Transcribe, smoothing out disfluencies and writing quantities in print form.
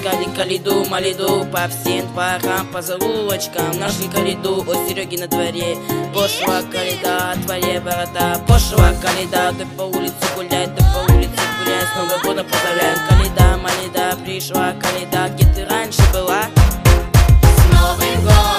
Искали калиду, малиду по всем дворам, по залулочкам. Нашли калиду у Сереги на дворе. Пошла калида, твои ворота. Пошла калида, ты по улице гуляй, ты по улице гуляй. С Новым годом поздравляем. Калида, малида, пришла калида. Где ты раньше была? С Новым годом!